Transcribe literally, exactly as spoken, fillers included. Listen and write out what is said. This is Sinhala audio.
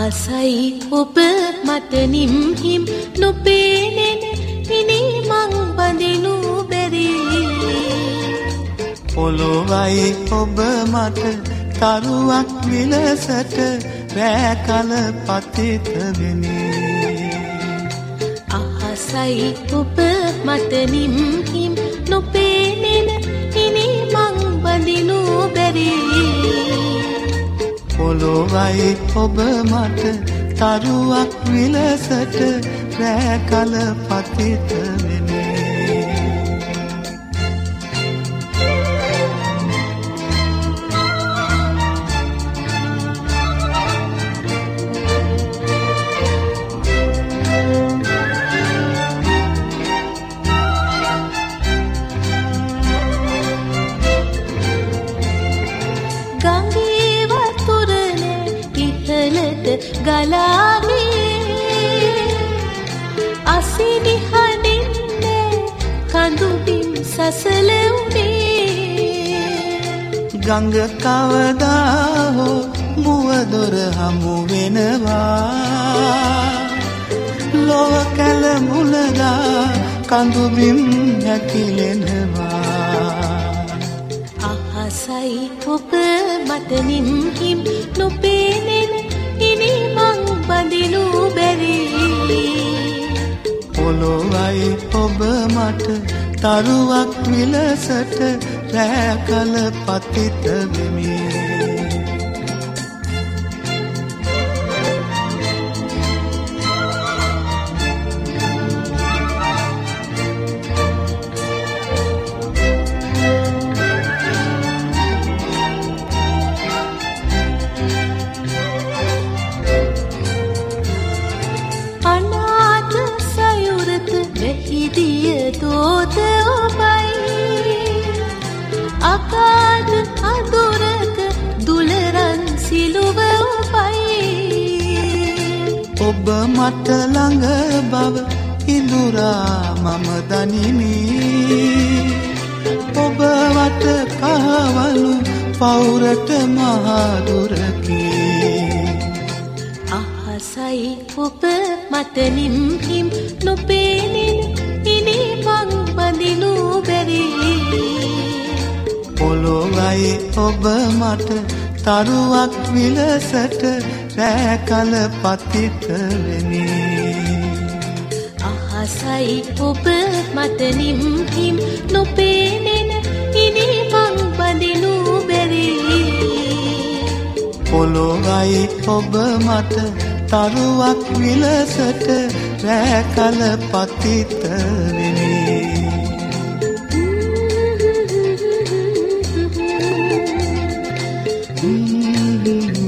අහසයි ඔබ මට නිම්හිම් නොපේනෙන ඉනි මං බඳිනු බැරි පොළොවයි ඔබ මට තරුවක් විලසට රෑ කල පතිත වෙමි අහසයි ඔබ මට නිම්හිම් නොපේනෙන ඉනි මං බඳිනු බැරි පොළොවයි ඔබ මට තරුවක් විලසට රෑ කල පතිත වෙමි ගලාගේ අසිනිහනින්නේ කඳුබිම් සසලුනේ ගංග කවදා හෝ මුවදොර හමු වෙනවා ලොව කැල මුලදා කඳුබිම් හැකිලෙනවා අහසයි ඔබ මට නිම්හිම් නොපේනෙන ඉනි මං බඳිනු බැරි පොළොවයි ඔබ මට තරුවක් විලසට රෑ කල පතිත වෙමි දෝත ඔබයි අකාද අඳුරක දුලරන් සිලුව ඔබයි ඔබ මට ළඟ බව ඉඳුරා මම දනිමි ඔබ වට කහවලු පවුරට මහදුරකි අහසයි ඔබ මට නිම්හිම් නොපේනෙන ඉනි මං බඳිනු බැරි පොළොවයි ඔබ මට තරුවක් විලසට රෑ කල පතිත වෙමි අහසයි ඔබ මට නිම්හිම් නොපේනෙන ඉනි මං බඳිනු බැරි පොළොවයි ඔබ මට තරුවක් විලසට රෑ කල පතිත වෙමි Mm-hmm.